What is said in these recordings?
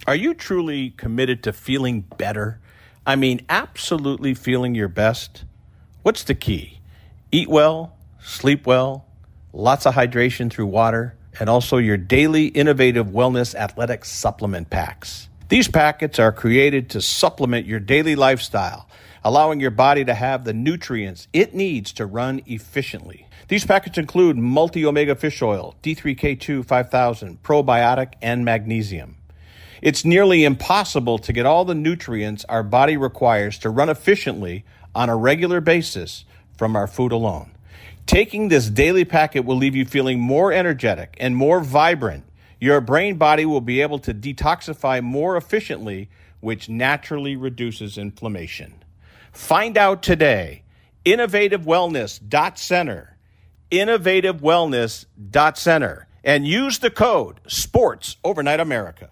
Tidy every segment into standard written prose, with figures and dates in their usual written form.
Are you truly committed to feeling better? I mean, absolutely feeling your best? What's the key? Eat well, sleep well, lots of hydration through water, and also your daily innovative wellness athletic supplement packs. These packets are created to supplement your daily lifestyle, allowing your body to have the nutrients it needs to run efficiently. These packets include multi-omega fish oil, D3K2 5000, probiotic, and magnesium. It's nearly impossible to get all the nutrients our body requires to run efficiently on a regular basis from our food alone. Taking this daily packet will leave you feeling more energetic and more vibrant. Your brain body will be able to detoxify more efficiently, which naturally reduces inflammation. Find out today. InnovativeWellness.center. InnovativeWellness.center. And use the code SPORTS Overnight America.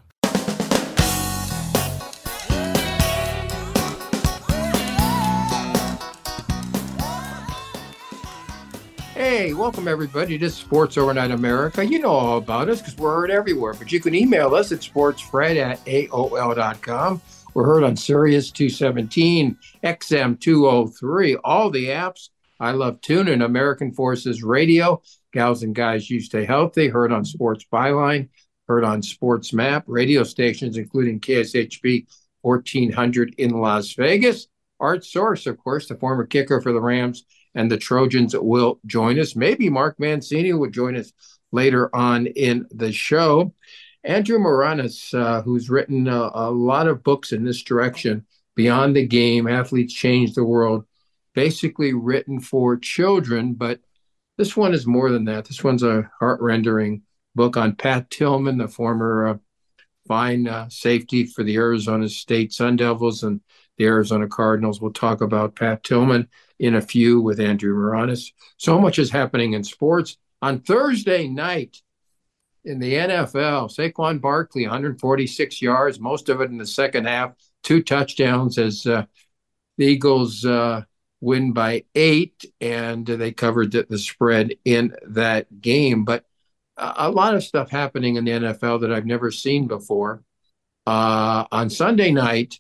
Hey, welcome everybody to Sports Overnight America. You know all about us because we're heard everywhere, but you can email us at sportsfred@aol.com. We're heard on Sirius 217, XM 203, all the apps. I Love TuneIn, American Forces Radio, Gals and Guys You Stay Healthy, heard on Sports Byline, heard on Sports Map, radio stations including KSHB 1400 in Las Vegas. Art Source, of course, the former kicker for the Rams and the Trojans, will join us. Maybe Mark Mancini will join us later on in the show. Andrew Moranis, who's written a lot of books in this direction, Beyond the Game, Athletes Change the World, basically written for children, but this one is more than that. This one's a heart-rendering book on Pat Tillman, the former fine safety for the Arizona State Sun Devils and the Arizona Cardinals. We'll talk about Pat Tillman in a few with Andrew Moranis. So much is happening in sports. On Thursday night in the NFL, Saquon Barkley, 146 yards, most of it in the second half, 2 touchdowns as the Eagles win by 8, and they covered the spread in that game. But a lot of stuff happening in the NFL that I've never seen before. On Sunday night,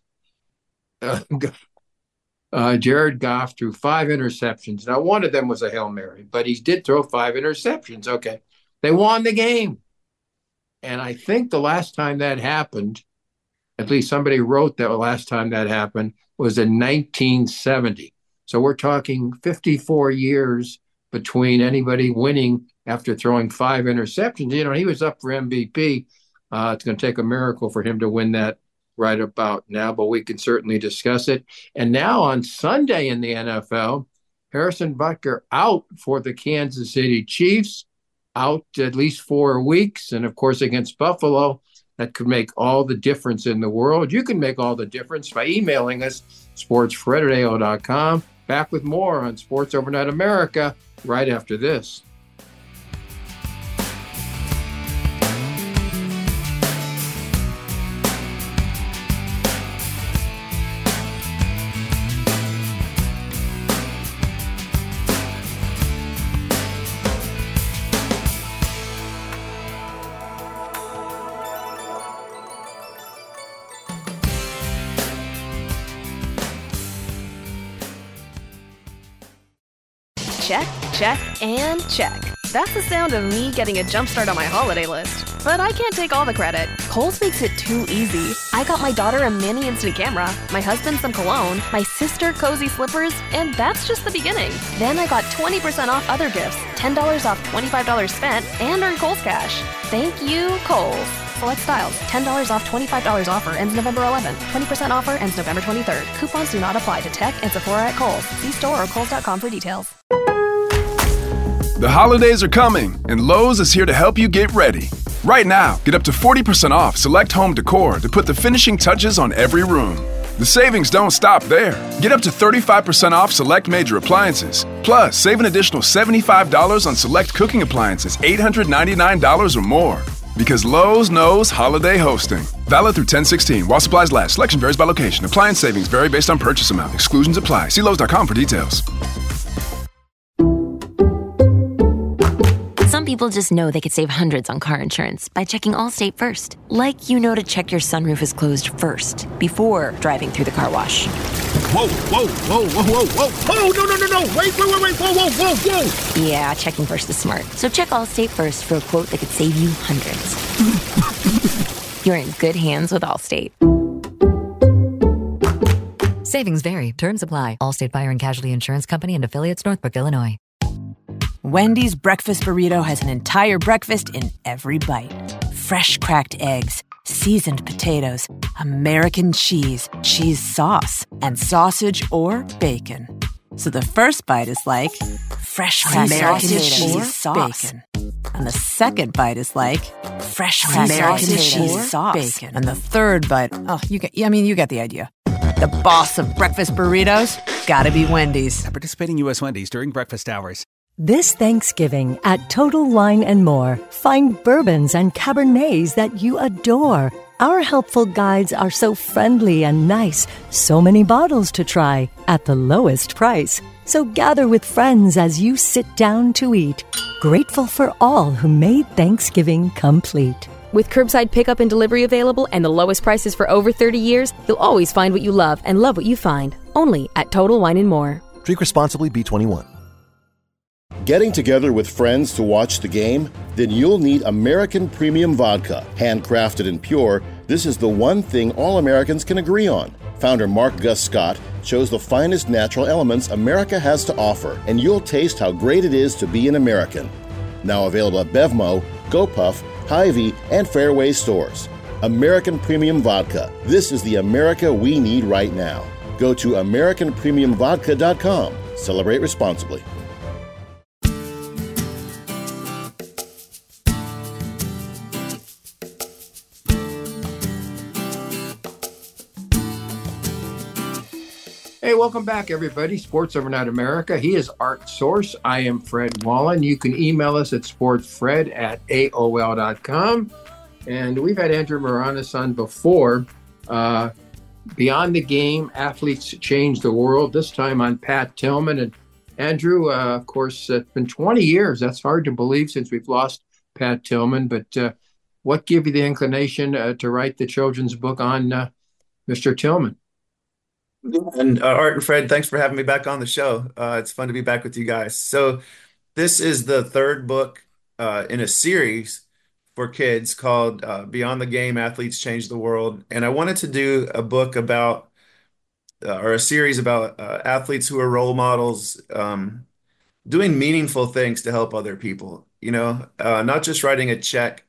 Jared Goff threw 5 interceptions. Now, one of them was a Hail Mary, but he did throw 5 interceptions. Okay. They won the game. And I think the last time that happened, at least somebody wrote that the last time that happened, was in 1970. So we're talking 54 years between anybody winning after throwing 5 interceptions. You know, he was up for MVP. It's going to take a miracle for him to win that right about now, but we can certainly discuss it. And now on Sunday in the NFL, Harrison Butker out for the Kansas City Chiefs, out at least 4 weeks. And of course, against Buffalo, that could make all the difference in the world. You can make all the difference by emailing us, sportsfred@aol.com. Back with more on Sports Overnight America right after this. Check, check, and check. That's the sound of me getting a jump start on my holiday list. But I can't take all the credit. Kohl's makes it too easy. I got my daughter a mini instant camera, my husband some cologne, my sister cozy slippers, and that's just the beginning. Then I got 20% off other gifts, $10 off $25 spent, and earned Kohl's Cash. Thank you, Kohl's. Select styles, $10 off $25 offer, ends November 11th. 20% offer ends November 23rd. Coupons do not apply to Tech and Sephora at Kohl's. See store or Kohl's.com for details. The holidays are coming, and Lowe's is here to help you get ready. Right now, get up to 40% off select home decor to put the finishing touches on every room. The savings don't stop there. Get up to 35% off select major appliances. Plus, save an additional $75 on select cooking appliances, $899 or more. Because Lowe's knows holiday hosting. Valid through 10/16. While supplies last. Selection varies by location. Appliance savings vary based on purchase amount. Exclusions apply. See Lowe's.com for details. Some people just know they could save hundreds on car insurance by checking Allstate first. Like to check your sunroof is closed first before driving through the car wash. Whoa, whoa, whoa, whoa, whoa, whoa. Oh, no. Wait, whoa. Yeah, checking first is smart. So check Allstate first for a quote that could save you hundreds. You're in good hands with Allstate. Savings vary. Terms apply. Allstate Fire and Casualty Insurance Company and Affiliates, Northbrook, Illinois. Wendy's breakfast burrito has an entire breakfast in every bite. Fresh cracked eggs, seasoned potatoes, American cheese, cheese sauce, and sausage or bacon. So the first bite is like fresh cracked American cheese sauce. Bacon. And the second bite is like fresh American cheese sauce. Bacon. And the third bite, you get the idea. The boss of breakfast burritos, gotta be Wendy's. At participating U.S. Wendy's during breakfast hours. This Thanksgiving at Total Wine & More, find bourbons and Cabernets that you adore. Our helpful guides are so friendly and nice. So many bottles to try at the lowest price. So gather with friends as you sit down to eat. Grateful for all who made Thanksgiving complete. With curbside pickup and delivery available and the lowest prices for over 30 years, you'll always find what you love and love what you find. Only at Total Wine & More. Drink responsibly, B21. Getting together with friends to watch the game? Then you'll need American Premium Vodka. Handcrafted and pure, this is the one thing all Americans can agree on. Founder Mark Gus Scott chose the finest natural elements America has to offer, and you'll taste how great it is to be an American. Now available at Bevmo, GoPuff, Hy-Vee, and Fairway stores. American Premium Vodka. This is the America we need right now. Go to AmericanPremiumVodka.com. Celebrate responsibly. Hey, welcome back, everybody. Sports Overnight America. He is Art Source. I am Fred Wallen. You can email us at sportsfred@aol.com. And we've had Andrew Moranis on before. Beyond the Game, Athletes Change the World, this time on Pat Tillman. And Andrew, of course, it's been 20 years. That's hard to believe since we've lost Pat Tillman. But what gave you the inclination to write the children's book on Mr. Tillman? And Art and Fred, thanks for having me back on the show. It's fun to be back with you guys. So this is the third book in a series for kids called Beyond the Game, Athletes Change the World. And I wanted to do a book about, or a series about athletes who are role models, doing meaningful things to help other people, not just writing a check,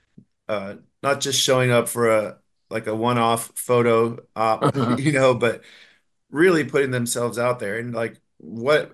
not just showing up for a one-off photo op, but really putting themselves out there. And what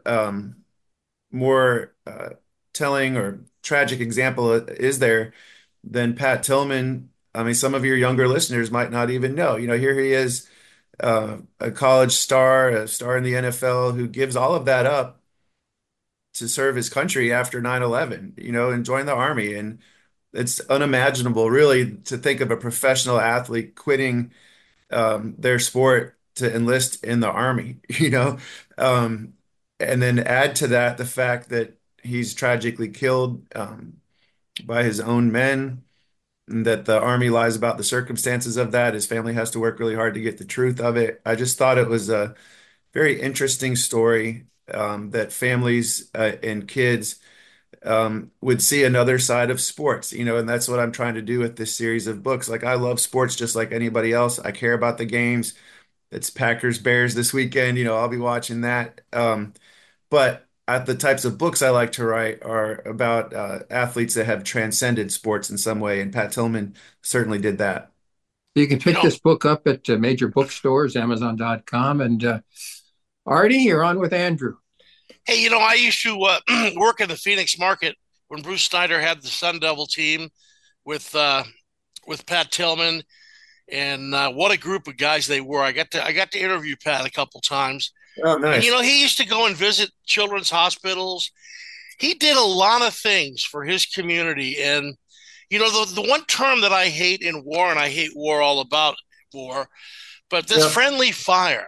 more telling or tragic example is there than Pat Tillman? I mean, some of your younger listeners might not even know. Here he is, a college star, a star in the NFL, who gives all of that up to serve his country after 9/11, and join the Army. And it's unimaginable, really, to think of a professional athlete quitting their sport to enlist in the Army, and then add to that the fact that he's tragically killed by his own men, and that the Army lies about the circumstances of that. His family has to work really hard to get the truth of it. I just thought it was a very interesting story, that families and kids would see another side of sports, and that's what I'm trying to do with this series of books. I love sports just like anybody else. I care about the games. It's Packers Bears this weekend. I'll be watching that. But the types of books I like to write are about athletes that have transcended sports in some way. And Pat Tillman certainly did that. You can pick this book up at major bookstores, Amazon.com. And Artie, you're on with Andrew. Hey, I used to work in the Phoenix market when Bruce Snyder had the Sun Devil team with Pat Tillman, and what a group of guys they were. I got to interview Pat a couple times. Oh, nice. And, he used to go and visit children's hospitals. He did a lot of things for his community. And, the one term that I hate in war, and I hate war all about war, but this friendly fire.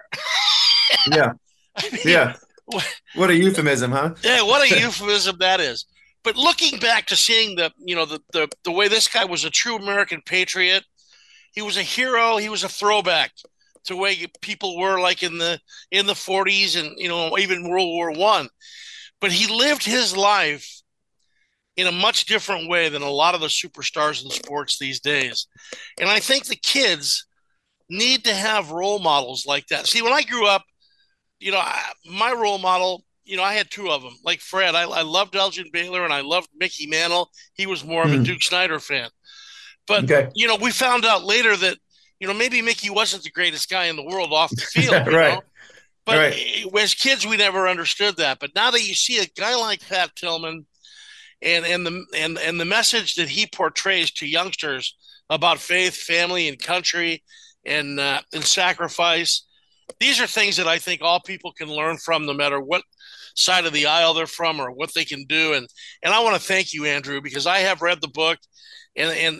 Yeah. I mean, yeah. What a euphemism, huh? Yeah, what a euphemism that is. but looking back to seeing the way this guy was a true American patriot, he was a hero. He was a throwback to the way people were like in the 40s and even World War One. But he lived his life in a much different way than a lot of the superstars in sports these days. And I think the kids need to have role models like that. See, when I grew up, my role model, I had two of them. Like Fred, I loved Elgin Baylor and I loved Mickey Mantle. He was more of a Duke Snider fan. But, Okay. We found out later that, maybe Mickey wasn't the greatest guy in the world off the field. Right. But Right. as kids, we never understood that. But now that you see a guy like Pat Tillman and the message that he portrays to youngsters about faith, family, and country and sacrifice, these are things that I think all people can learn from, no matter what side of the aisle they're from or what they can do. And I want to thank you, Andrew, because I have read the book, and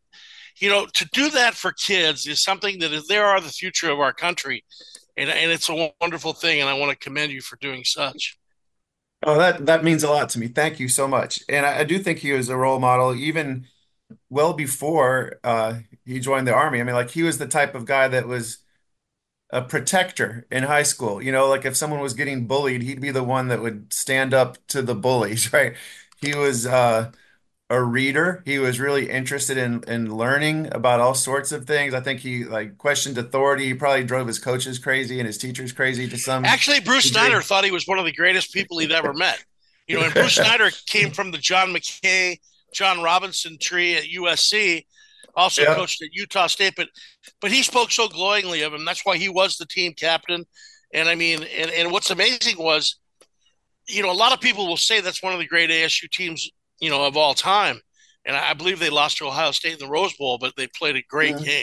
to do that for kids is something that is, they are the future of our country, and it's a wonderful thing. And I want to commend you for doing such. Oh, that means a lot to me. Thank you so much. And I do think he was a role model even well before he joined the army. I mean, like he was the type of guy that was a protector in high school. Like if someone was getting bullied, he'd be the one that would stand up to the bullies, right? He was a reader. He was really interested in learning about all sorts of things. I think he like questioned authority. He probably drove his coaches crazy and his teachers crazy to some Actually, Bruce degree. Snyder thought he was one of the greatest people he'd ever met. And Bruce Snyder came from the John McKay, John Robinson tree at USC, also coached at Utah State, but he spoke so glowingly of him. That's why he was the team captain. And I mean, and what's amazing was, a lot of people will say that's one of the great ASU teams, of all time. And I believe they lost to Ohio State in the Rose Bowl, but they played a great game.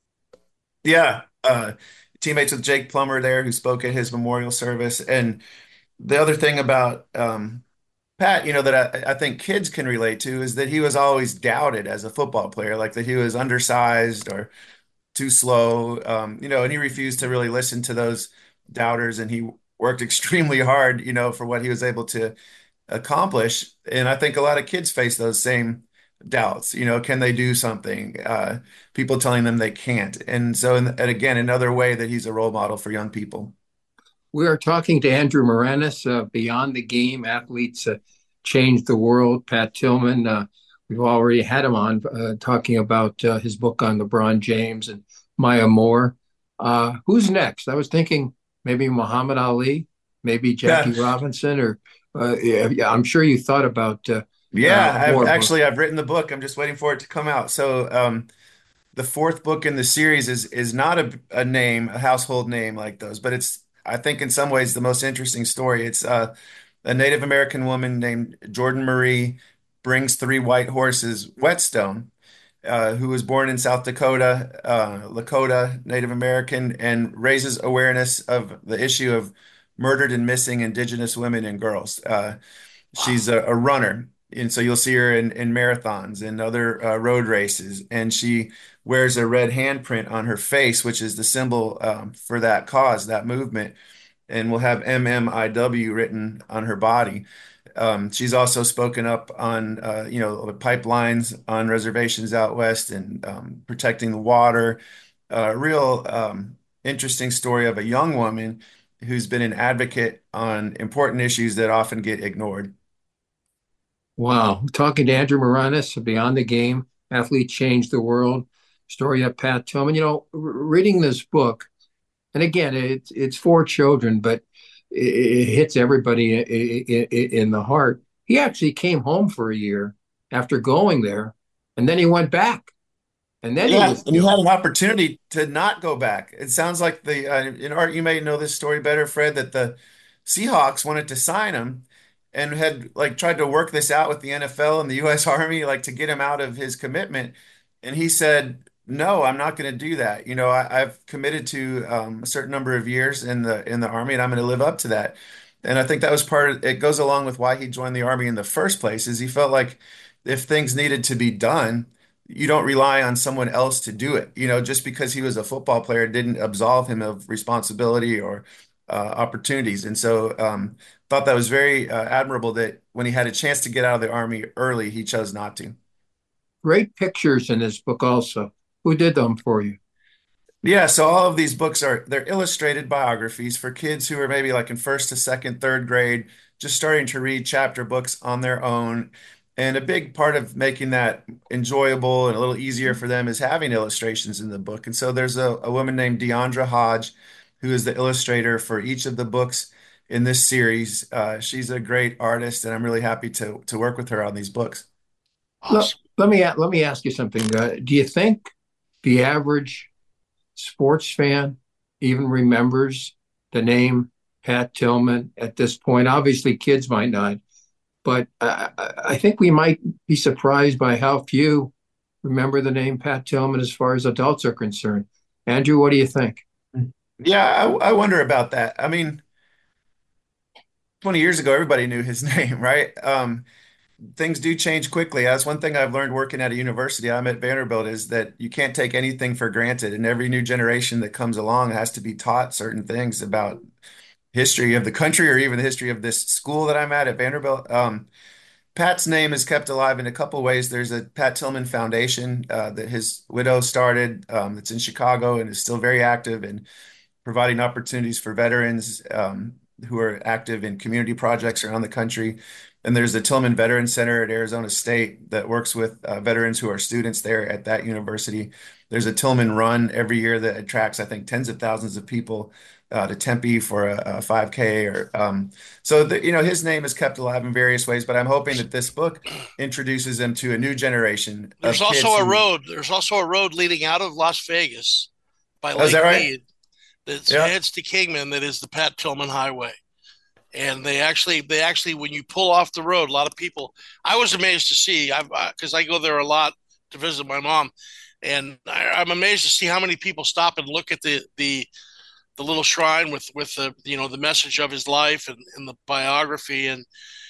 Yeah. Teammates with Jake Plummer there, who spoke at his memorial service. And the other thing about Pat, that I think kids can relate to is that he was always doubted as a football player, like that he was undersized or too slow, and he refused to really listen to those doubters, and he worked extremely hard, for what he was able to accomplish. And I think a lot of kids face those same doubts, can they do something? People telling them they can't. And so, and again, another way that he's a role model for young people. We are talking to Andrew Moranis, Beyond the Game, Athletes Change the World. Pat Tillman, we've already had him on talking about his book on LeBron James and Maya Moore. Who's next? I was thinking maybe Muhammad Ali, maybe Jackie Robinson, or I'm sure you thought about I've written the book. I'm just waiting for it to come out. So the fourth book in the series is not a household name like those, but it's, I think in some ways, the most interesting story. It's a Native American woman named Jordan Marie brings three white horses, Whetstone, who was born in South Dakota, Lakota, Native American, and raises awareness of the issue of murdered and missing Indigenous women and girls. She's a runner, and so you'll see her in marathons and other road races, and she wears a red handprint on her face, which is the symbol for that cause, that movement, and will have MMIW written on her body. She's also spoken up on, pipelines on reservations out west and protecting the water. Real interesting story of a young woman who's been an advocate on important issues that often get ignored. Wow. Talking to Andrew Moranis, Beyond the Game, Athletes Change the World, story of Pat Tillman. Reading this book, and again, it's for children, but it hits everybody in the heart. He actually came home for a year after going there, and then he went back. And then he had an opportunity to not go back. It sounds like in Art, you may know this story better, Fred, that the Seahawks wanted to sign him and had tried to work this out with the NFL and the U.S. Army, to get him out of his commitment. And he said, no, I'm not going to do that. I've committed to a certain number of years in the Army, and I'm going to live up to that. And I think that was it goes along with why he joined the Army in the first place, is he felt like if things needed to be done, you don't rely on someone else to do it. Just because he was a football player didn't absolve him of responsibility or opportunities. And so thought that was very admirable that when he had a chance to get out of the Army early, he chose not to. Great pictures in this book also. Who did them for you? Yeah, so all of these books they're illustrated biographies for kids who are maybe like in first to second, third grade, just starting to read chapter books on their own. And a big part of making that enjoyable and a little easier for them is having illustrations in the book. And so there's a woman named Deandra Hodge, who is the illustrator for each of the books in this series. She's a great artist, and I'm really happy to work with her on these books. Awesome. Let me ask you something. Do you think the average sports fan even remembers the name Pat Tillman at this point? Obviously, kids might not, but I think we might be surprised by how few remember the name Pat Tillman as far as adults are concerned. Andrew, what do you think? Yeah, I wonder about that. I mean, 20 years ago, everybody knew his name, right? Things do change quickly. That's one thing I've learned working at a university. I'm at Vanderbilt, is that you can't take anything for granted. And every new generation that comes along has to be taught certain things about history of the country or even the history of this school that I'm at Vanderbilt. Pat's name is kept alive in a couple ways. There's a Pat Tillman Foundation that his widow started that's in Chicago and is still very active in providing opportunities for veterans who are active in community projects around the country. And there's the Tillman Veterans Center at Arizona State that works with veterans who are students there at that university. There's a Tillman Run every year that attracts, I think, tens of thousands of people to Tempe for a 5K. So his name is kept alive in various ways. But I'm hoping that this book introduces him to a new generation. There's also a road. There's also a road leading out of Las Vegas by Lake Mead that heads to Kingman. That is the Pat Tillman Highway. And they actually, when you pull off the road, a lot of people, I was amazed to see, because I go there a lot to visit my mom, and I'm amazed to see how many people stop and look at the little shrine with the, the message of his life and the biography. And,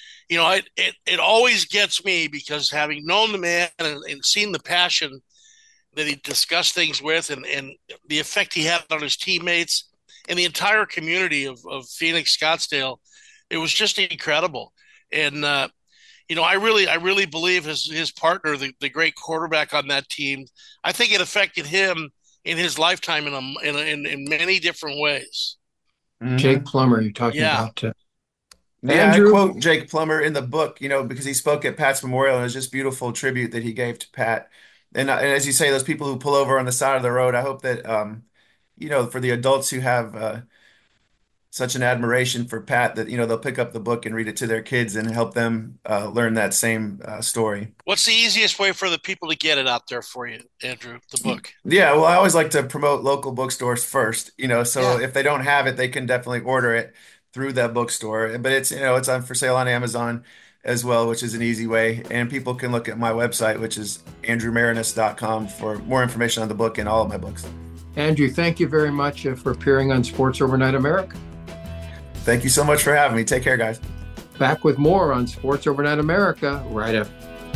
it always gets me, because having known the man and seen the passion that he discussed things with and the effect he had on his teammates and the entire community of Phoenix, Scottsdale, it was just incredible. And, I really believe his partner, the great quarterback on that team, I think it affected him in his lifetime in many different ways. Jake Plummer, you're talking about. Andrew? I quote Jake Plummer in the book, because he spoke at Pat's memorial, and it was just beautiful tribute that he gave to Pat. And as you say, those people who pull over on the side of the road, I hope that, for the adults who have such an admiration for Pat, that, they'll pick up the book and read it to their kids and help them learn that same story. What's the easiest way for the people to get it out there for you, Andrew, the book? Yeah, well, I always like to promote local bookstores first, so if they don't have it, they can definitely order it through that bookstore. But it's on for sale on Amazon as well, which is an easy way. And people can look at my website, which is andrewmarinus.com, for more information on the book and all of my books. Andrew, thank you very much for appearing on Sports Overnight America. Thank you so much for having me. Take care, guys. Back with more on Sports Overnight America right after.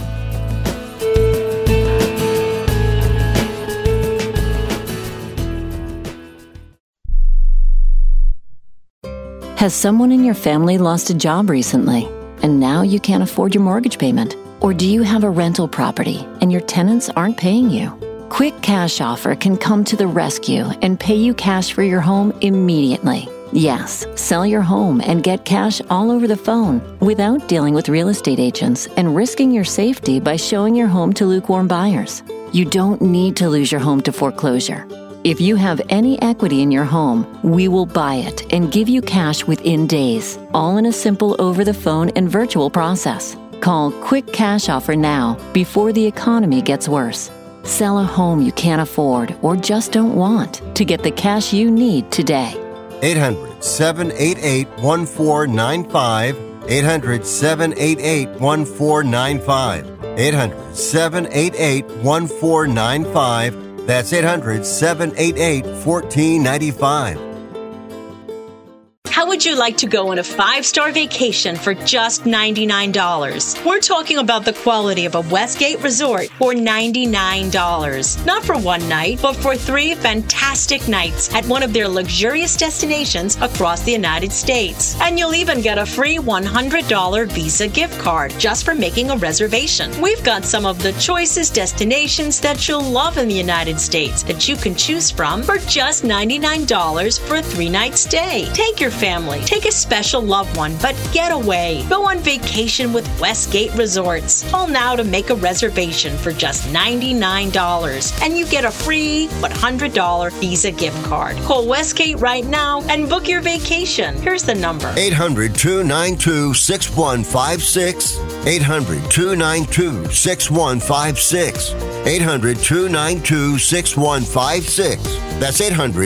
Has someone in your family lost a job recently, and now you can't afford your mortgage payment? Or do you have a rental property and your tenants aren't paying you? Quick Cash Offer can come to the rescue and pay you cash for your home immediately. Yes, sell your home and get cash all over the phone without dealing with real estate agents and risking your safety by showing your home to lukewarm buyers. You don't need to lose your home to foreclosure. If you have any equity in your home, we will buy it and give you cash within days, all in a simple over-the-phone and virtual process. Call Quick Cash Offer now before the economy gets worse. Sell a home you can't afford or just don't want to get the cash you need today. 800-788-1495. 800-788-1495. 800-788-1495. That's 800-788-1495. How would you like to go on a 5-star vacation for just $99? We're talking about the quality of a Westgate resort for $99. Not for one night, but for 3 fantastic nights at one of their luxurious destinations across the United States. And you'll even get a free $100 Visa gift card just for making a reservation. We've got some of the choicest destinations that you'll love in the United States that you can choose from for just $99 for a 3-night stay. Take your family, take a special loved one, but get away. Go on vacation with Westgate Resorts. Call now to make a reservation for just $99 and you get a free $100 Visa gift card. Call Westgate right now and book your vacation. Here's the number. 800-292-6156. 800-292-6156. 800-292-6156. That's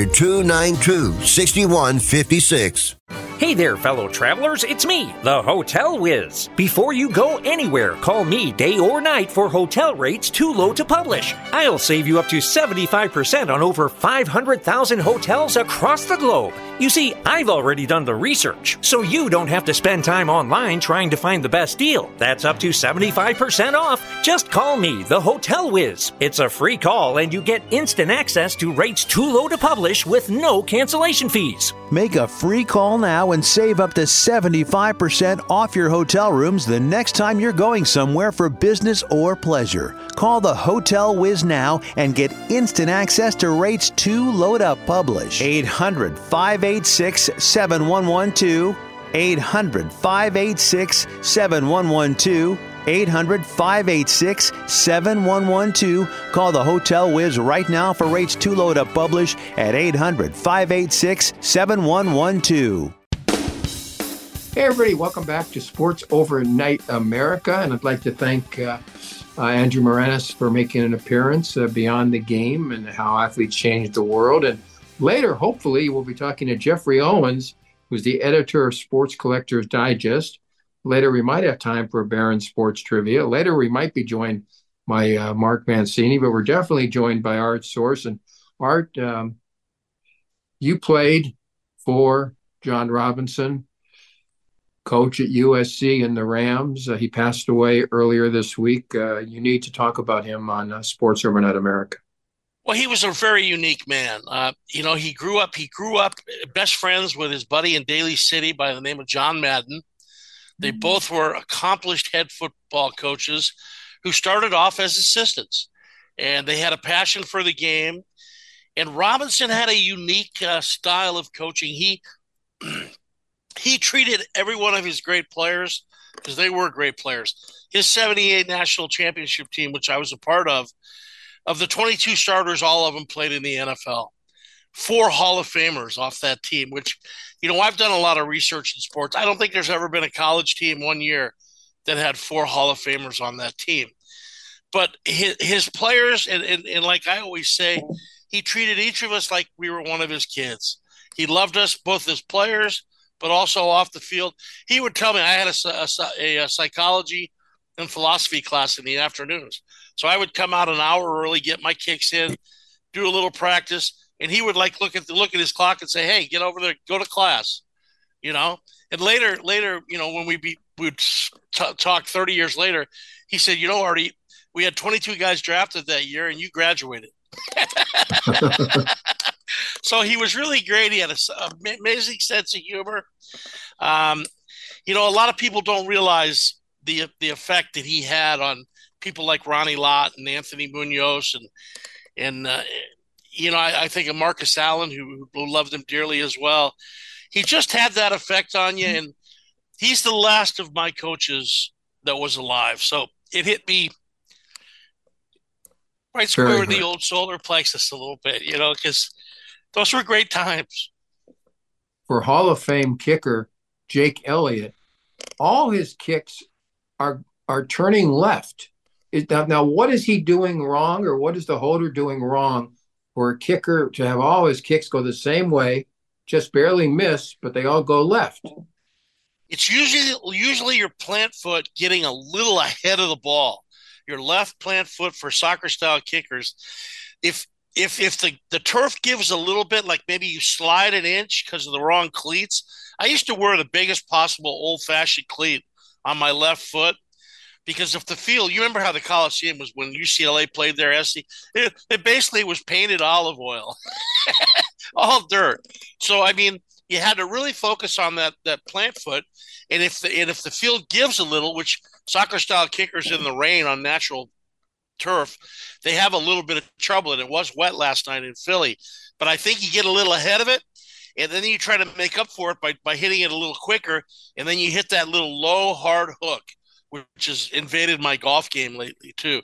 800-292-6156. Hey there, fellow travelers. It's me, the Hotel Whiz. Before you go anywhere, call me day or night for hotel rates too low to publish. I'll save you up to 75% on over 500,000 hotels across the globe. You see, I've already done the research, so you don't have to spend time online trying to find the best deal. That's up to 75% off. Just call me, the Hotel Whiz. It's a free call, and you get instant access to rates too low to publish with no cancellation fees. Make a free call now and save up to 75% off your hotel rooms the next time you're going somewhere for business or pleasure. Call the Hotel Whiz now and get instant access to rates too low to publish. 800-586-7112. 800-586-7112. 800-586-7112. Call the Hotel Whiz right now for rates too low to publish at 800-586-7112. Hey, everybody. Welcome back to Sports Overnight America. And I'd like to thank Andrew Moranis for making an appearance beyond the game and how athletes change the world. And later, hopefully, we'll be talking to Jeffrey Owens, who's the editor of Sports Collectors Digest. Later, we might have time for a Barron Sports Trivia. Later, we might be joined by Mark Mancini, but we're definitely joined by Art Source. And Art, you played for John Robinson, coach at USC and the Rams. He passed away earlier this week. You need to talk about him on Sports Overnight America. Well, he was a very unique man. He grew up best friends with his buddy in Daly City by the name of John Madden. They both were accomplished head football coaches who started off as assistants, and they had a passion for the game. And Robinson had a unique style of coaching. He treated every one of his great players, because they were great players. His 78 national championship team, which I was a part of the 22 starters, all of them played in the NFL. 4 Hall of Famers off that team, which, I've done a lot of research in sports. I don't think there's ever been a college team one year that had 4 Hall of Famers on that team. But his players, and like I always say, he treated each of us like we were one of his kids. He loved us both as players, but also off the field. He would tell me, I had a psychology and philosophy class in the afternoons. So I would come out an hour early, get my kicks in, do a little practice, and he would look at his clock and say, "Hey, get over there, go to class," And later, when we would talk 30 years later, he said, Artie, we had 22 guys drafted that year, and you graduated. So he was really great. He had an amazing sense of humor. A lot of people don't realize the effect that he had on people like Ronnie Lott and Anthony Munoz and I think of Marcus Allen, who loved him dearly as well. He just had that effect on you, and he's the last of my coaches that was alive. So it hit me right square in the old solar plexus a little bit, because those were great times. For Hall of Fame kicker Jake Elliott, all his kicks are turning left. Now, what is he doing wrong, or what is the holder doing wrong for a kicker to have all his kicks go the same way, just barely miss, but they all go left? It's usually your plant foot getting a little ahead of the ball. Your left plant foot for soccer style kickers. If if the turf gives a little bit, like maybe you slide an inch because of the wrong cleats. I used to wear the biggest possible old-fashioned cleat on my left foot because if the field, you remember how the Coliseum was when UCLA played there, SC, it basically was painted olive oil, all dirt. So, I mean, you had to really focus on that plant foot. And if the field gives a little, which soccer-style kickers in the rain on natural turf, they have a little bit of trouble, and it was wet last night in Philly. But I think you get a little ahead of it, and then you try to make up for it by hitting it a little quicker, and then you hit that little low, hard hook, which has invaded my golf game lately, too.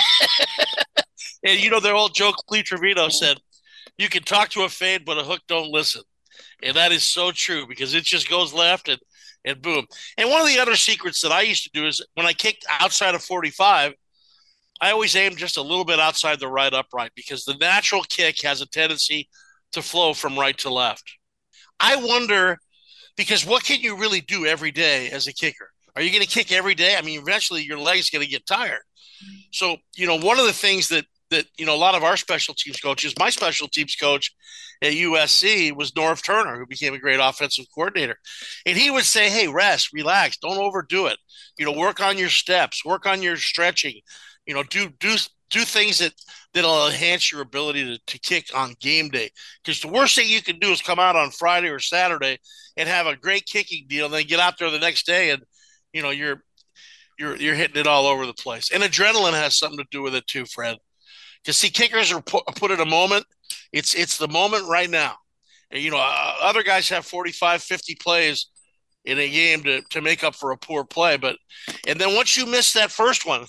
And, you know, their old Joe Lee Trevino said, you can talk to a fade, but a hook don't listen. And that is so true because it just goes left and boom. And one of the other secrets that I used to do is when I kicked outside of 45, I always aim just a little bit outside the right upright because the natural kick has a tendency to flow from right to left. I wonder, because what can you really do every day as a kicker? Are you going to kick every day? I mean, eventually your leg's going to get tired. So, you know, one of the things that, you know, a lot of our special teams coaches, my special teams coach at USC was Norv Turner, who became a great offensive coordinator. And he would say, hey, rest, relax, don't overdo it. You know, work on your steps, work on your stretching, you know, do things that'll enhance your ability to kick on game day. Because the worst thing you can do is come out on Friday or Saturday and have a great kicking deal, and then get out there the next day and, you know, you're hitting it all over the place. And adrenaline has something to do with it too, Fred. Because see, kickers are put in a moment. It's the moment right now. And, you know, other guys have 45, 50 plays in a game to make up for a poor play. And then once you miss that first one,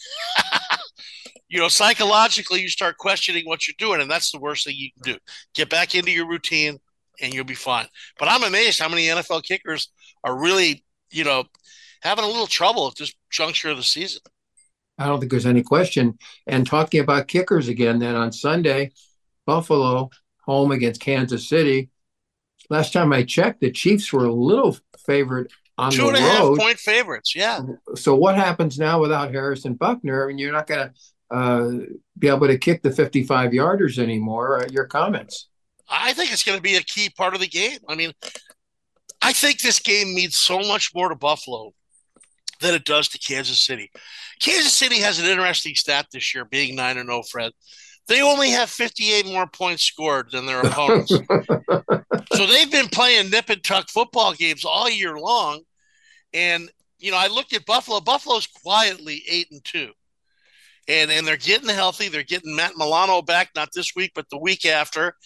you know, psychologically you start questioning what you're doing, and that's the worst thing you can do. Get back into your routine, and you'll be fine. But I'm amazed how many NFL kickers are really, you know, having a little trouble at this juncture of the season. I don't think there's any question. And talking about kickers again, then on Sunday, Buffalo home against Kansas City. Last time I checked, the Chiefs were a little favored on the road. 2.5-point favorites, yeah. So what happens now without Harrison Buckner? I mean, you're not going to be able to kick the 55-yarders anymore. Your comments? I think it's going to be a key part of the game. I mean, I think this game means so much more to Buffalo than it does to Kansas City. Kansas City has an interesting stat this year, being 9-0, Fred. They only have 58 more points scored than their opponents. So they've been playing nip and tuck football games all year long. And, you know, I looked at Buffalo. Buffalo's quietly 8-2. And they're getting healthy. They're getting Matt Milano back, not this week, but the week after.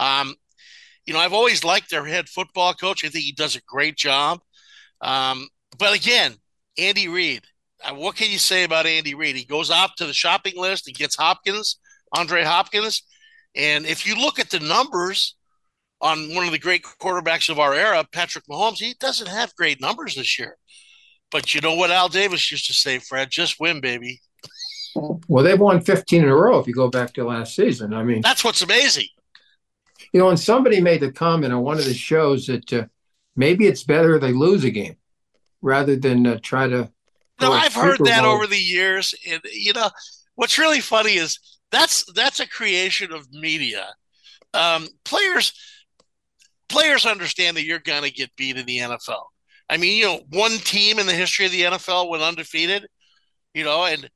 You know, I've always liked their head football coach. I think he does a great job. But again, Andy Reid. What can you say about Andy Reid? He goes out to the shopping list. He gets Andre Hopkins. And if you look at the numbers on one of the great quarterbacks of our era, Patrick Mahomes, he doesn't have great numbers this year. But you know what Al Davis used to say, Fred? Just win, baby. Well, they've won 15 in a row if you go back to last season. I mean, that's what's amazing. You know, and somebody made the comment on one of the shows that maybe it's better they lose a game rather than try to. No, I've heard that over the years. And, you know, what's really funny is that's a creation of media. Players understand that you're going to get beat in the NFL. I mean, you know, one team in the history of the NFL went undefeated, you know, and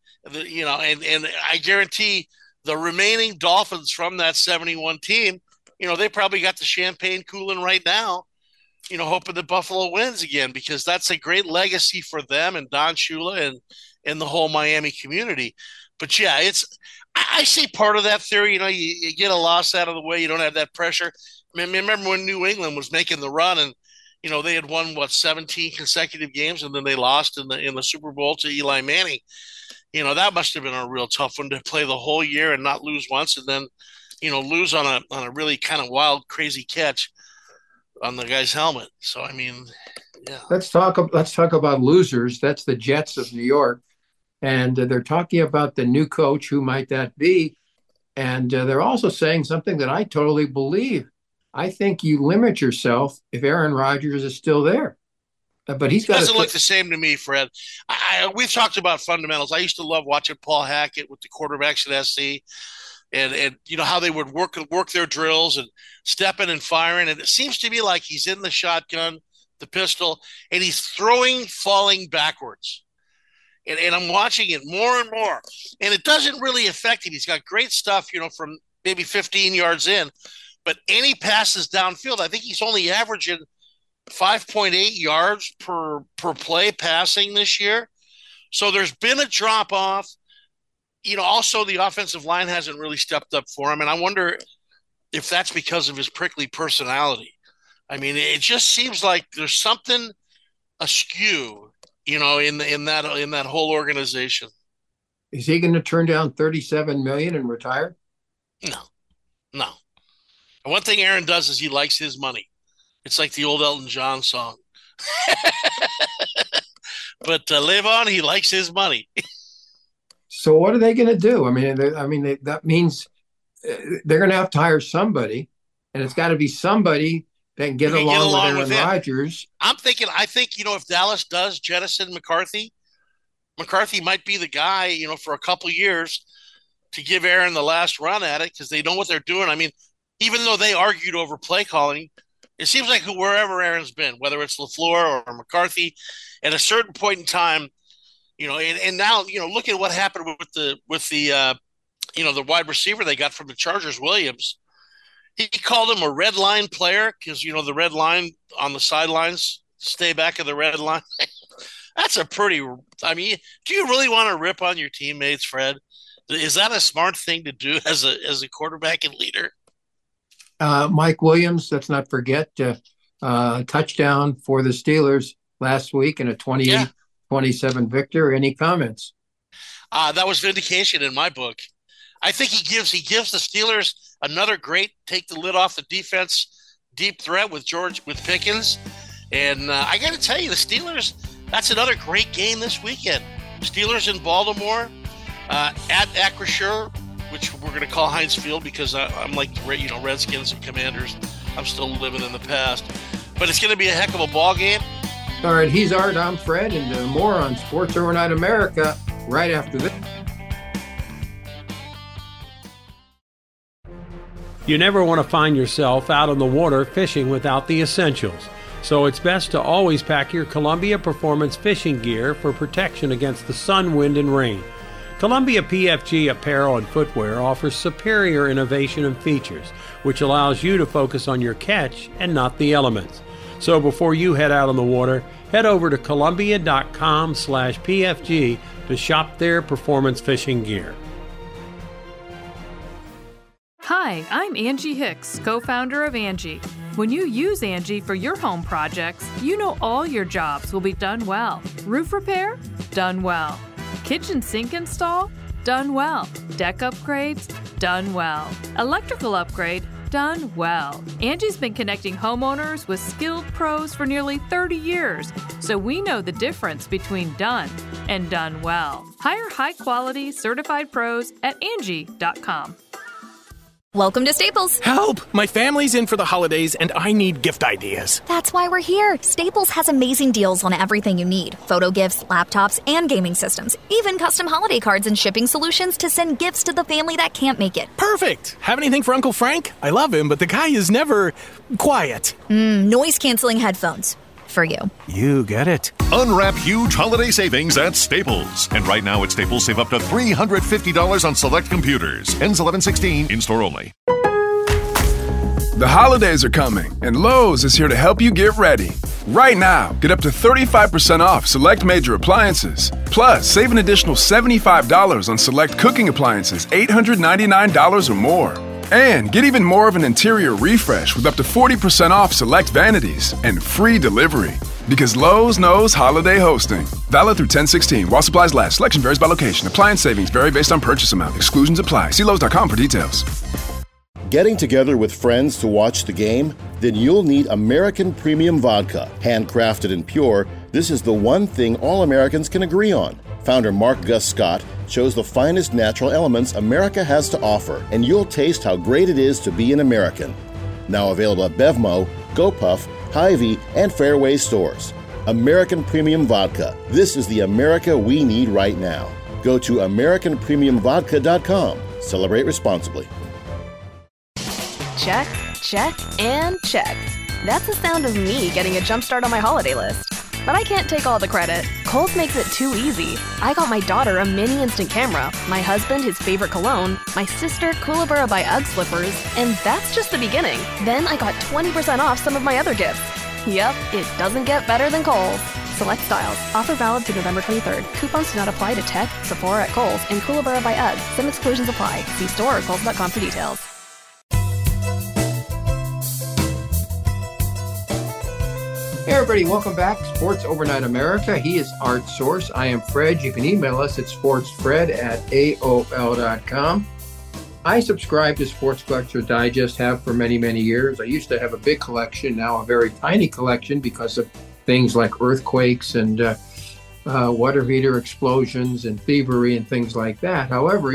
I guarantee the remaining Dolphins from that 71 team, you know, they probably got the champagne cooling right now, you know, hoping that Buffalo wins again, because that's a great legacy for them and Don Shula and the whole Miami community. But yeah, I see part of that theory. You know, you get a loss out of the way, you don't have that pressure. I mean, remember when New England was making the run and, you know, they had won 17 consecutive games, and then they lost in the Super Bowl to Eli Manning. You know, that must have been a real tough one to play the whole year and not lose once, and then, you know, lose on a really kind of wild, crazy catch on the guy's helmet. So, I mean, yeah. Let's talk about losers. That's the Jets of New York. And they're talking about the new coach. Who might that be? And they're also saying something that I totally believe. I think you limit yourself if Aaron Rodgers is still there. But he's got doesn't look the same to me, Fred. We've talked about fundamentals. I used to love watching Paul Hackett with the quarterbacks at SC. and you know how they would work their drills and stepping and firing. And it seems to me like he's in the shotgun, the pistol, and he's falling backwards. And I'm watching it more and more, and it doesn't really affect him. He's got great stuff, you know, from maybe 15 yards in, but any passes downfield, I think he's only averaging 5.8 yards per play passing this year. So there's been a drop off. You know, also the offensive line hasn't really stepped up for him, and I wonder if that's because of his prickly personality. I mean, it just seems like there's something askew, you know, in that whole organization. Is he going to turn down $37 million and retire? No. And one thing Aaron does is he likes his money. It's like the old Elton John song. But Levon, he likes his money. So what are they going to do? I mean, that means they're going to have to hire somebody, and it's got to be somebody that can get along with Aaron Rodgers. I think, you know, if Dallas does jettison McCarthy might be the guy, you know, for a couple of years to give Aaron the last run at it because they know what they're doing. I mean, even though they argued over play calling, it seems like wherever Aaron's been, whether it's LaFleur or McCarthy, at a certain point in time, you know, and now, you know, look at what happened with the you know, the wide receiver they got from the Chargers, Williams. He called him a red line player because, you know, the red line on the sidelines, stay back of the red line. That's a pretty – I mean, do you really want to rip on your teammates, Fred? Is that a smart thing to do as a quarterback and leader? Mike Williams, let's not forget, touchdown for the Steelers last week in a 28-27 victory. Any comments? That was vindication in my book. I think he gives the Steelers another great take the lid off the defense, deep threat with Pickens. And I got to tell you, the Steelers, that's another great game this weekend. Steelers in Baltimore at Acrisure, which we're going to call Heinz Field because I'm like, you know, Redskins and Commanders. I'm still living in the past. But it's going to be a heck of a ball game. All right, he's Art, I'm Fred, and more on Sports Overnight America right after this. You never want to find yourself out on the water fishing without the essentials. So it's best to always pack your Columbia Performance fishing gear for protection against the sun, wind, and rain. Columbia PFG apparel and footwear offers superior innovation and features, which allows you to focus on your catch and not the elements. So before you head out on the water, head over to Columbia.com/PFG to shop their performance fishing gear. Hi, I'm Angie Hicks, co-founder of Angie. When you use Angie for your home projects, you know all your jobs will be done well. Roof repair? Done well. Kitchen sink install? Done well. Deck upgrades? Done well. Electrical upgrade? Done well. Angie's been connecting homeowners with skilled pros for nearly 30 years, so we know the difference between done and done well. Hire high-quality, certified pros at Angie.com. Welcome to Staples. Help! My family's in for the holidays and I need gift ideas. That's why we're here. Staples has amazing deals on everything you need. Photo gifts, laptops, and gaming systems. Even custom holiday cards and shipping solutions to send gifts to the family that can't make it. Perfect! Have anything for Uncle Frank? I love him, but the guy is never quiet. Noise-canceling headphones. For you. You get it. Unwrap huge holiday savings at Staples. And right now at Staples, save up to $350 on select computers. Ends 11/16, in-store only. The holidays are coming, and Lowe's is here to help you get ready. Right now, get up to 35% off select major appliances. Plus, save an additional $75 on select cooking appliances, $899 or more. And get even more of an interior refresh with up to 40% off select vanities and free delivery. Because Lowe's knows holiday hosting. Valid through 10/16 while supplies last. Selection varies by location. Appliance savings vary based on purchase amount. Exclusions apply. See Lowe's.com for details. Getting together with friends to watch the game? Then you'll need American Premium Vodka. Handcrafted and pure, this is the one thing all Americans can agree on. Founder Mark Gus Scott chose the finest natural elements America has to offer, and you'll taste how great it is to be an American. Now available at BevMo, GoPuff, Hy-Vee, and Fairway stores. American Premium Vodka. This is the America we need right now. Go to AmericanPremiumVodka.com. Celebrate responsibly. Check, check, and check. That's the sound of me getting a jump start on my holiday list. But I can't take all the credit. Kohl's makes it too easy. I got my daughter a mini instant camera, my husband his favorite cologne, my sister Koolaburra by UGG slippers, and that's just the beginning. Then I got 20% off some of my other gifts. Yep, it doesn't get better than Kohl's. Select styles. Offer valid through November 23rd. Coupons do not apply to Tech, Sephora at Kohl's, and Koolaburra by UGG. Some exclusions apply. See store or kohls.com for details. Hey everybody, welcome back. Sports Overnight America. He is Art Source. I am Fred. You can email us at sportsfred@aol.com. I subscribe to Sports Collectors Digest, have for many, many years. I used to have a big collection, now a very tiny collection because of things like earthquakes and water heater explosions and thievery and things like that. However,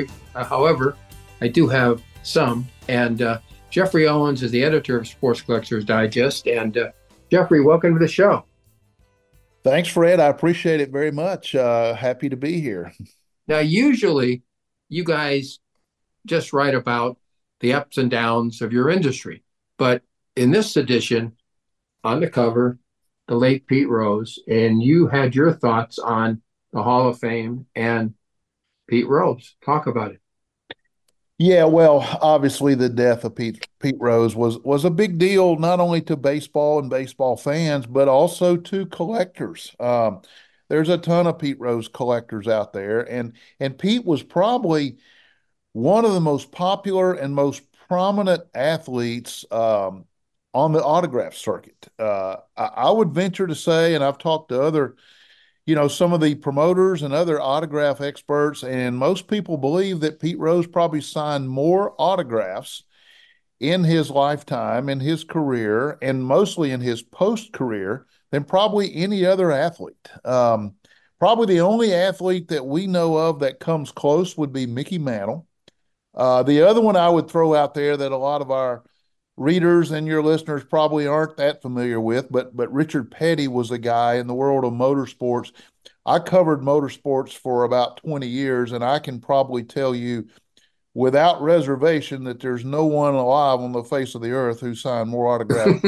I do have some. And Jeffrey Owens is the editor of Sports Collectors Digest. And Jeffrey, welcome to the show. Thanks, Fred. I appreciate it very much. Happy to be here. Now, usually you guys just write about the ups and downs of your industry. But in this edition, on the cover, the late Pete Rose, and you had your thoughts on the Hall of Fame and Pete Rose. Talk about it. Yeah, well, obviously the death of Pete Rose was a big deal, not only to baseball and baseball fans, but also to collectors. There's a ton of Pete Rose collectors out there, and Pete was probably one of the most popular and most prominent athletes on the autograph circuit. I would venture to say, and I've talked to other some of the promoters and other autograph experts, and most people believe that Pete Rose probably signed more autographs in his lifetime, in his career, and mostly in his post-career than probably any other athlete. Probably the only athlete that we know of that comes close would be Mickey Mantle. The other one I would throw out there that a lot of our readers and your listeners probably aren't that familiar with, but Richard Petty was a guy in the world of motorsports. I covered motorsports for about 20 years, and I can probably tell you without reservation that there's no one alive on the face of the earth who signed more autographs.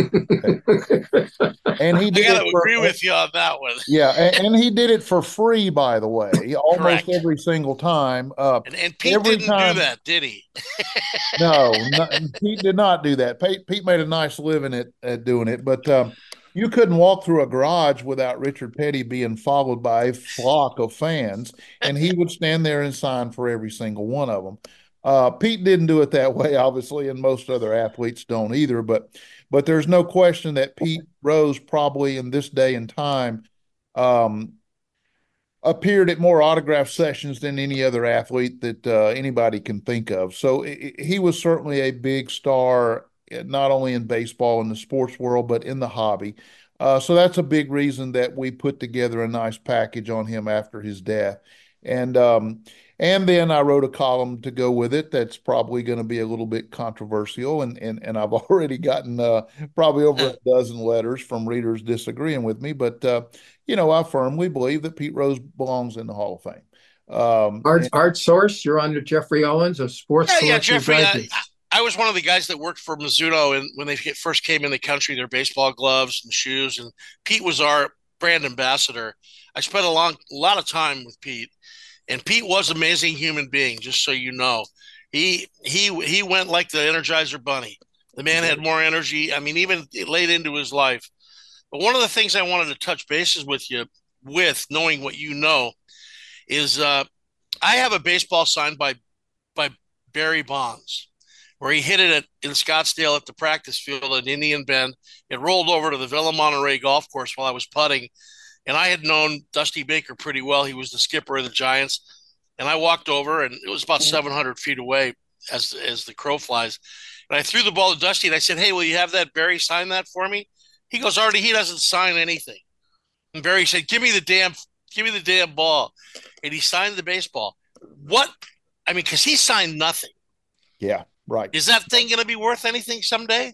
And he did. I got to agree with you on that one. Yeah, and he did it for free, by the way, almost Correct. every single time. And Pete didn't do that, did he? No, Pete did not do that. Pete made a nice living at doing it, but you couldn't walk through a garage without Richard Petty being followed by a flock of fans, and he would stand there and sign for every single one of them. Pete didn't do it that way, obviously, and most other athletes don't either, but there's no question that Pete Rose probably in this day and time appeared at more autograph sessions than any other athlete that anybody can think of. So he was certainly a big star, not only in baseball and the sports world, but in the hobby. So that's a big reason that we put together a nice package on him after his death. And then I wrote a column to go with it that's probably going to be a little bit controversial, and I've already gotten probably over a dozen letters from readers disagreeing with me, but I firmly believe that Pete Rose belongs in the Hall of Fame. Art Source, you're under Jeffrey Owens of Sports Collectors. Yeah, Jeffrey. I was one of the guys that worked for Mizuno, and when they first came in the country, their baseball gloves and shoes, and Pete was our brand ambassador. I spent a lot of time with Pete. And Pete was an amazing human being, just so you know. He went like the Energizer Bunny. The man had more energy. I mean, even late into his life. But one of the things I wanted to touch bases with you, knowing what you know, is I have a baseball signed by Barry Bonds, where he hit it in Scottsdale at the practice field at Indian Bend. It rolled over to the Villa Monterey golf course while I was putting. And I had known Dusty Baker pretty well. He was the skipper of the Giants. And I walked over, and it was about 700 feet away as the crow flies. And I threw the ball to Dusty, and I said, "Hey, will you have that Barry sign that for me?" He goes, "Artie, he doesn't sign anything." And Barry said, give me the damn ball." And he signed the baseball. Because he signed nothing. Yeah, right. Is that thing going to be worth anything someday?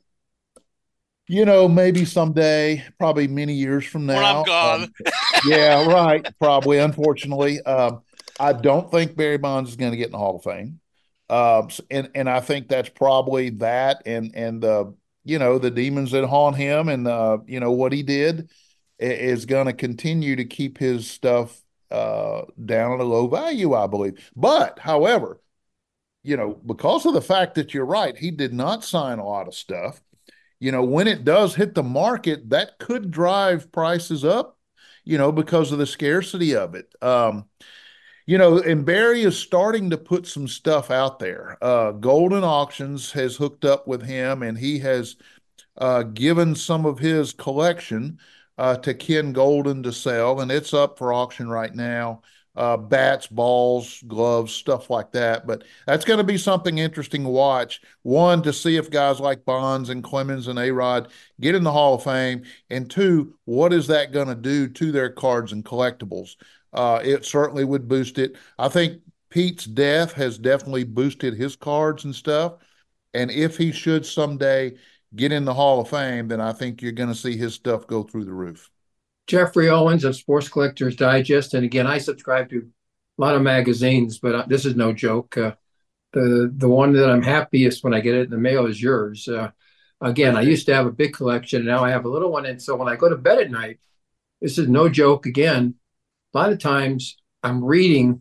Maybe someday, probably many years from now. When I'm gone. Yeah, right. Probably, unfortunately. I don't think Barry Bonds is going to get in the Hall of Fame. And I think that's probably that, and the demons that haunt him, and what he did is going to continue to keep his stuff down at a low value, I believe. But however, because of the fact that you're right, he did not sign a lot of stuff. When it does hit the market, that could drive prices up, because of the scarcity of it. And Barry is starting to put some stuff out there. Golden Auctions has hooked up with him, and he has given some of his collection to Ken Golden to sell, and it's up for auction right now. Bats, balls, gloves, stuff like that. But that's going to be something interesting to watch. One, to see if guys like Bonds and Clemens and A-Rod get in the Hall of Fame. And two, what is that going to do to their cards and collectibles? It certainly would boost it. I think Pete's death has definitely boosted his cards and stuff. And if he should someday get in the Hall of Fame, then I think you're going to see his stuff go through the roof. Jeffrey Owens of Sports Collectors Digest. And again, I subscribe to a lot of magazines, but this is no joke. The one that I'm happiest when I get it in the mail is yours. Again, I used to have a big collection, and now I have a little one. And so when I go to bed at night, this is no joke again. A lot of times I'm looking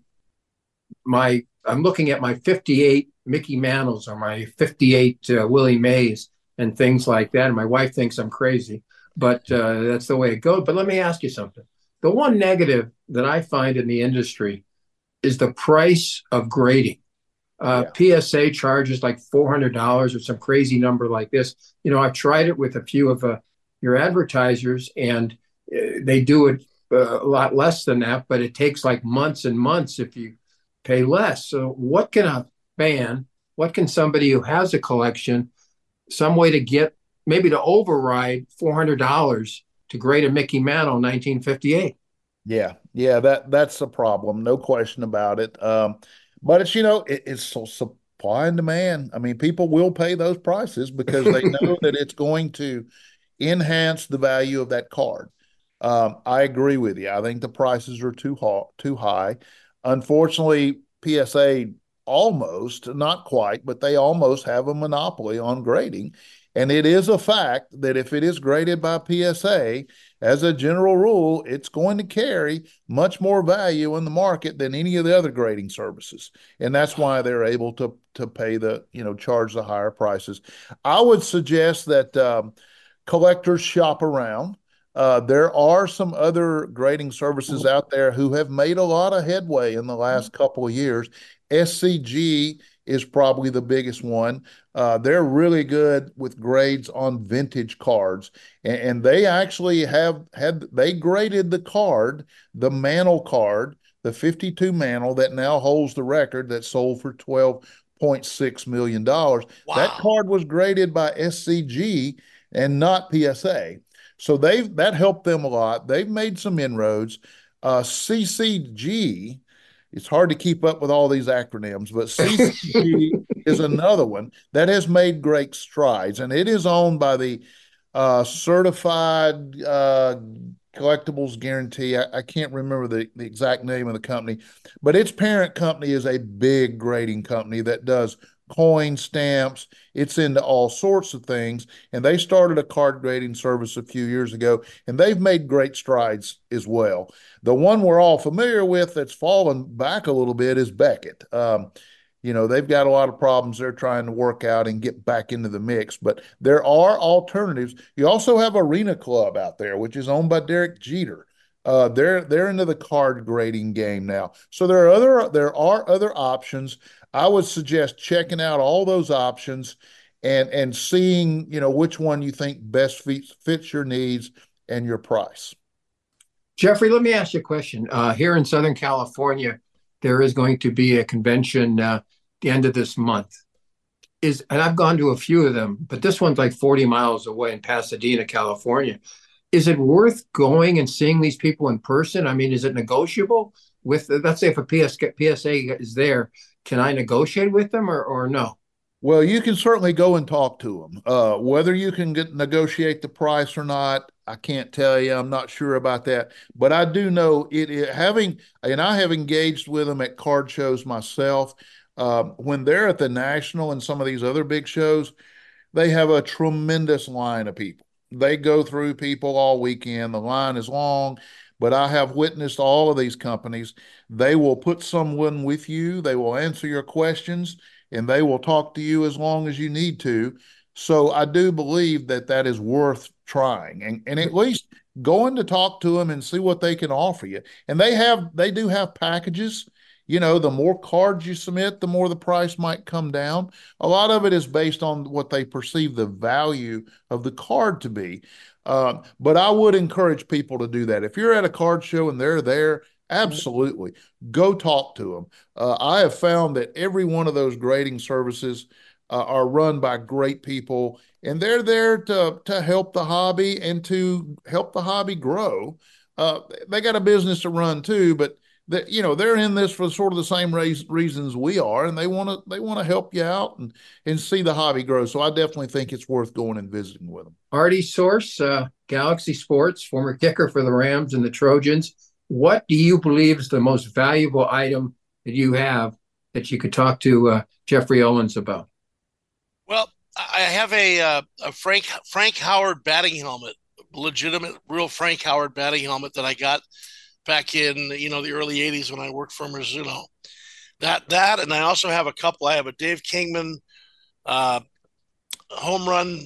at my 58 Mickey Mantles or my 58 Willie Mays and things like that. And my wife thinks I'm crazy. But that's the way it goes. But let me ask you something. The one negative that I find in the industry is the price of grading. PSA charges like $400 or some crazy number like this. I've tried it with a few of your advertisers, and they do it a lot less than that, but it takes like months and months if you pay less. So what can somebody who has a collection, some way to get maybe to override $400 to grade a Mickey Mantle 1958. Yeah, that's the problem, no question about it. But it's it's so supply and demand. I mean, people will pay those prices because they know that it's going to enhance the value of that card. I agree with you. I think the prices are too high. Unfortunately, PSA almost, not quite, but they almost have a monopoly on grading. And it is a fact that if it is graded by PSA, as a general rule, it's going to carry much more value in the market than any of the other grading services. And that's why they're able to pay charge the higher prices. I would suggest that collectors shop around. There are some other grading services out there who have made a lot of headway in the last couple of years. SCG is probably the biggest one. They're really good with grades on vintage cards, and they actually they graded the card, the Mantle card, the 52 Mantle that now holds the record that sold for $12.6 million. Wow. That card was graded by SCG and not PSA. So that helped them a lot. They've made some inroads. CCG, it's hard to keep up with all these acronyms, but CCG is another one that has made great strides, and it is owned by the Certified Collectibles Guarantee. I can't remember the exact name of the company, but its parent company is a big grading company that does coin stamps. It's into all sorts of things, and they started a card grading service a few years ago, and they've made great strides as well. The one we're all familiar with that's fallen back a little bit is Beckett. They've got a lot of problems they're trying to work out and get back into the mix, but there are alternatives. You also have Arena Club out there, which is owned by Derek Jeter. They're into the card grading game now. So there are other options. I would suggest checking out all those options and seeing, which one you think best fits your needs and your price. Jeffrey, let me ask you a question. Here in Southern California, there is going to be a convention the end of this month. And I've gone to a few of them, but this one's like 40 miles away in Pasadena, California. Is it worth going and seeing these people in person? I mean, is it negotiable with, let's say if a PSA is there, can I negotiate with them or no? Well, you can certainly go and talk to them. Whether you can negotiate the price or not, I can't tell you. I'm not sure about that. But I do know and I have engaged with them at card shows myself. When they're at the National and some of these other big shows, they have a tremendous line of people. They go through people all weekend. The line is long, but I have witnessed all of these companies. They will put someone with you, they will answer your questions, and they will talk to you as long as you need to. So I do believe that that is worth trying, and at least going to talk to them and see what they can offer you. And they do have packages. The more cards you submit, the more the price might come down. A lot of it is based on what they perceive the value of the card to be. But I would encourage people to do that. If you're at a card show and they're there, absolutely go talk to them. I have found that every one of those grading services are run by great people, and they're there to help the hobby and to help the hobby grow. They got a business to run too, but they're in this for sort of the same reasons we are, and they want to help you out and see the hobby grow. So I definitely think it's worth going and visiting with them. Artie Source, Galaxy Sports, former kicker for the Rams and the Trojans. What do you believe is the most valuable item that you have that you could talk to Jeffrey Owens about? Well, I have a Frank Howard batting helmet, legitimate, real Frank Howard batting helmet that I got back in the early 80s when I worked for Mizuno. That and I also have a couple. I have a Dave Kingman home run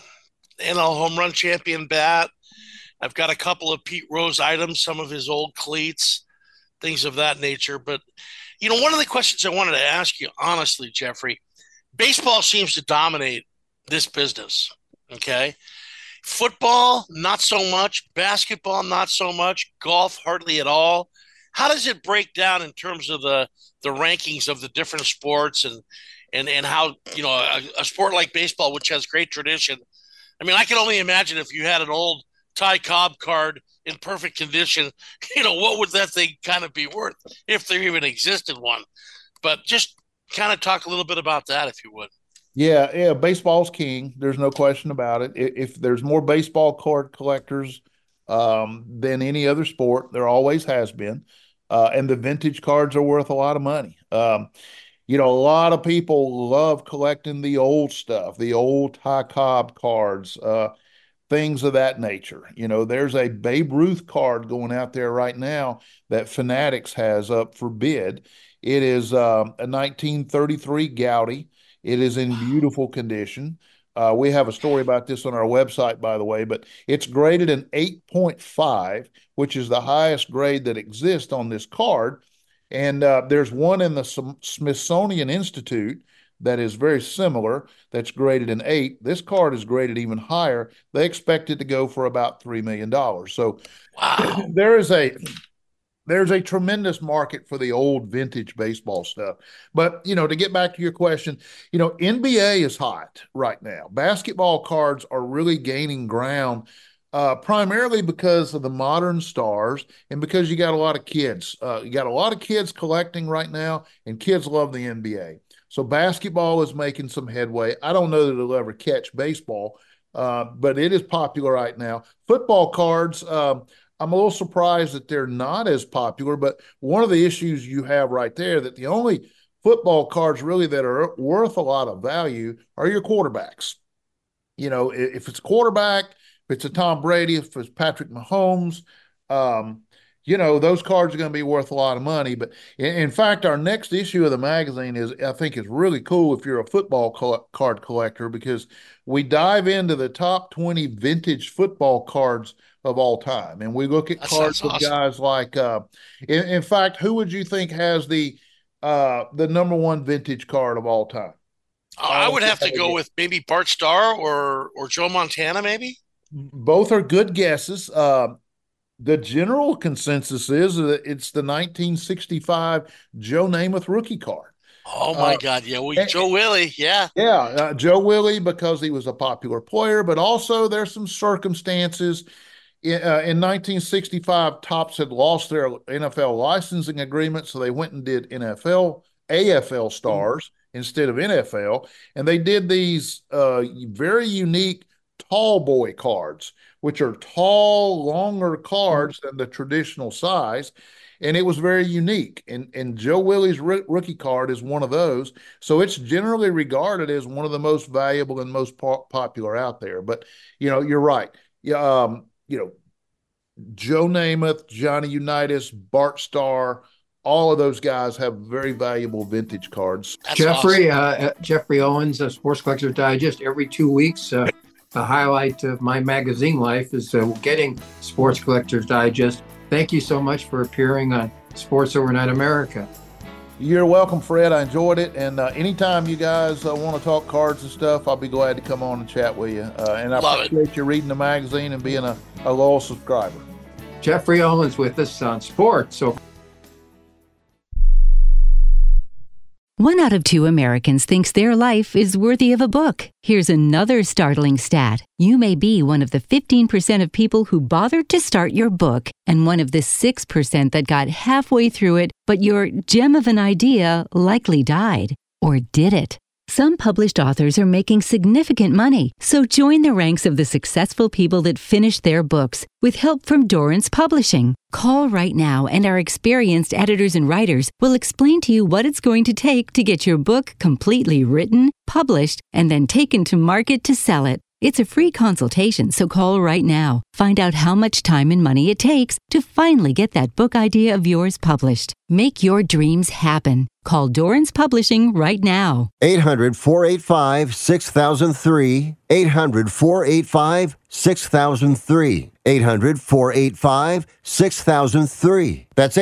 NL home run champion bat. I've got a couple of Pete Rose items, some of his old cleats, things of that nature. But one of the questions I wanted to ask you, honestly, Jeffrey, baseball seems to dominate this business. Okay. Football, not so much. Basketball, not so much. Golf, hardly at all. How does it break down in terms of the rankings of the different sports and how, a sport like baseball, which has great tradition? I mean, I can only imagine if you had an old Ty Cobb card in perfect condition, what would that thing kind of be worth if there even existed one? But just kind of talk a little bit about that, if you would. Yeah, baseball's king. There's no question about it. If there's more baseball card collectors than any other sport, there always has been. And the vintage cards are worth a lot of money. A lot of people love collecting the old stuff, the old Ty Cobb cards, things of that nature. There's a Babe Ruth card going out there right now that Fanatics has up for bid. It is a 1933 Gowdy. It is in beautiful condition. We have a story about this on our website, by the way, but it's graded an 8.5, which is the highest grade that exists on this card. And there's one in the Smithsonian Institute that is very similar, that's graded an 8. This card is graded even higher. They expect it to go for about $3 million. So wow. There's a tremendous market for the old vintage baseball stuff. But, to get back to your question, NBA is hot right now. Basketball cards are really gaining ground, primarily because of the modern stars and because you got a lot of kids. You got a lot of kids collecting right now, and kids love the NBA. So basketball is making some headway. I don't know that it'll ever catch baseball, but it is popular right now. Football cards, I'm a little surprised that they're not as popular, but one of the issues you have right there, that the only football cards really that are worth a lot of value are your quarterbacks. If it's quarterback, if it's a Tom Brady, if it's Patrick Mahomes, those cards are going to be worth a lot of money. But in fact, our next issue of the magazine I think is really cool if you're a football card collector, because we dive into the top 20 vintage football cards of all time. And we look at cards of guys like, in fact, who would you think has the number one vintage card of all time? I would have to go with maybe Bart Starr or Joe Montana, maybe. Both are good guesses. The general consensus is that it's the 1965 Joe Namath rookie card. Oh, my God. Yeah, Joe Willie. Yeah. Yeah, Joe Willie, because he was a popular player, but also there's some circumstances. In 1965, Topps had lost their NFL licensing agreement, so they went and did AFL stars instead of NFL, and they did these very unique tall boy cards, which are tall, longer cards than the traditional size. and it was very unique. And Joe Willie's rookie card is one of those. So it's generally regarded as one of the most valuable and most popular out there. But, you're right. Yeah, Joe Namath, Johnny Unitas, Bart Starr, all of those guys have very valuable vintage cards. That's Jeffrey, awesome. Jeffrey Owens, Sports Collector's Digest, every 2 weeks. The highlight of my magazine life is getting Sports Collector's Digest. Thank you so much for appearing on Sports Overnight America. You're welcome, Fred. I enjoyed it. And anytime you guys want to talk cards and stuff, I'll be glad to come on and chat with you. And I appreciate you reading the magazine and being a loyal subscriber. Jeffrey Owens with us on Sports. 1 out of 2 Americans thinks their life is worthy of a book. Here's another startling stat. You may be one of the 15% of people who bothered to start your book and one of the 6% that got halfway through it, but your gem of an idea likely died. Or did it? Some published authors are making significant money, so join the ranks of the successful people that finish their books with help from Dorrance Publishing. Call right now and our experienced editors and writers will explain to you what it's going to take to get your book completely written, published, and then taken to market to sell it. It's a free consultation, so call right now. Find out how much time and money it takes to finally get that book idea of yours published. Make your dreams happen. Call Dorrance Publishing right now. 800-485-6003. 800-485-6003. 800-485-6003. That's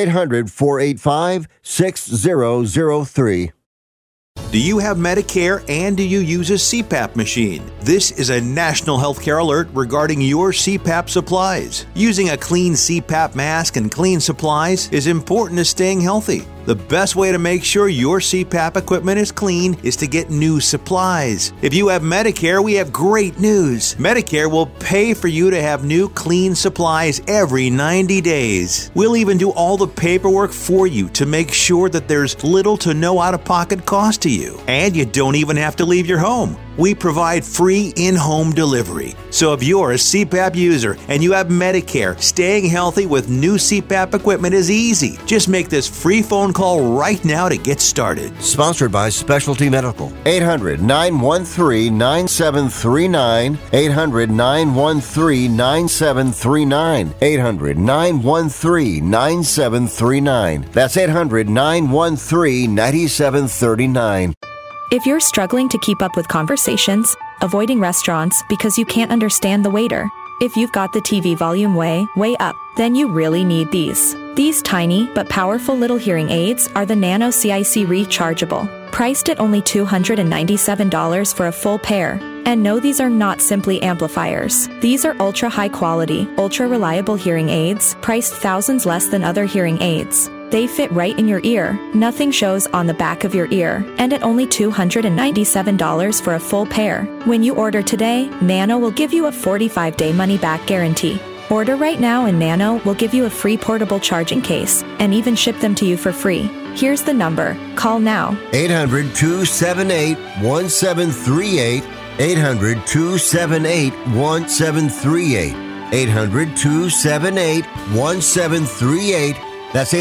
800-485-6003. Do you have Medicare and do you use a CPAP machine? This is a national healthcare alert regarding your CPAP supplies. Using a clean CPAP mask and clean supplies is important to staying healthy. The best way to make sure your CPAP equipment is clean is to get new supplies. If you have Medicare, we have great news. Medicare will pay for you to have new clean supplies every 90 days. We'll even do all the paperwork for you to make sure that there's little to no out-of-pocket cost to you. And you don't even have to leave your home. We provide free in-home delivery. So if you're a CPAP user and you have Medicare, staying healthy with new CPAP equipment is easy. Just make this free phone call right now to get started. Sponsored by Specialty Medical. 800-913-9739. 800-913-9739. 800-913-9739. That's 800-913-9739. If you're struggling to keep up with conversations, avoiding restaurants because you can't understand the waiter, if you've got the TV volume way up, then you really need these. These tiny but powerful little hearing aids are the Nano CIC Rechargeable, priced at only $297 for a full pair. And no, these are not simply amplifiers. These are ultra high quality, ultra reliable hearing aids, priced thousands less than other hearing aids. They fit right in your ear, nothing shows on the back of your ear, and at only $297 for a full pair. When you order today, Nano will give you a 45-day money-back guarantee. Order right now and Nano will give you a free portable charging case and even ship them to you for free. Here's the number. Call now. 800-278-1738. 800-278-1738. 800-278-1738. That's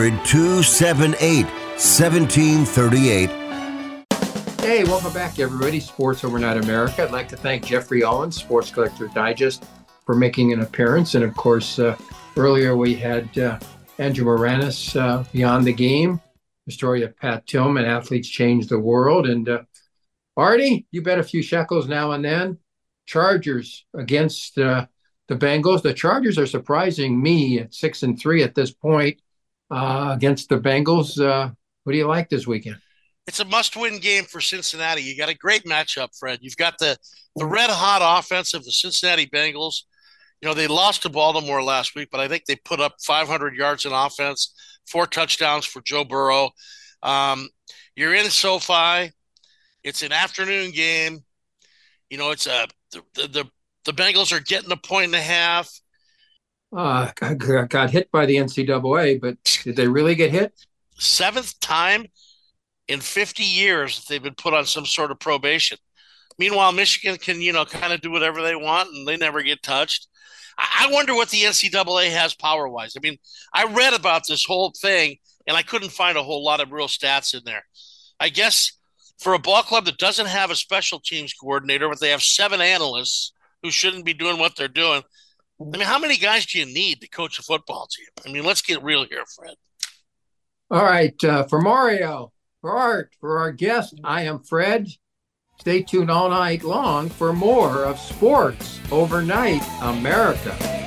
800-278-1738. Hey, welcome back, everybody. Sports Overnight America. I'd like to thank Jeffrey Owens, Sports Collector Digest, for making an appearance. And, of course, earlier we had Andrew Moranis, Beyond the Game, the story of Pat Tillman, Athletes Change the World. And, Artie, you bet a few shekels now and then. Chargers against the Bengals. The Chargers are surprising me at 6-3 at this point against the Bengals. What do you like this weekend? It's a must-win game for Cincinnati. You got a great matchup, Fred. You've got the red-hot offense of the Cincinnati Bengals. You know, they lost to Baltimore last week, but I think they put up 500 yards in offense, 4 touchdowns for Joe Burrow. You're in SoFi. It's an afternoon game. You know, it's the Bengals are getting a point and a half. Got hit by the NCAA, but did they really get hit? 7th time in 50 years that they've been put on some sort of probation. Meanwhile, Michigan can, kind of do whatever they want, and they never get touched. I wonder what the NCAA has power-wise. I mean, I read about this whole thing, and I couldn't find a whole lot of real stats in there. I guess for a ball club that doesn't have a special teams coordinator, but they have 7 analysts who shouldn't be doing what they're doing, I mean, how many guys do you need to coach a football team? I mean, let's get real here, Fred. All right. For Mario, for Art, for our guest, I am Fred. Stay tuned all night long for more of Sports Overnight America.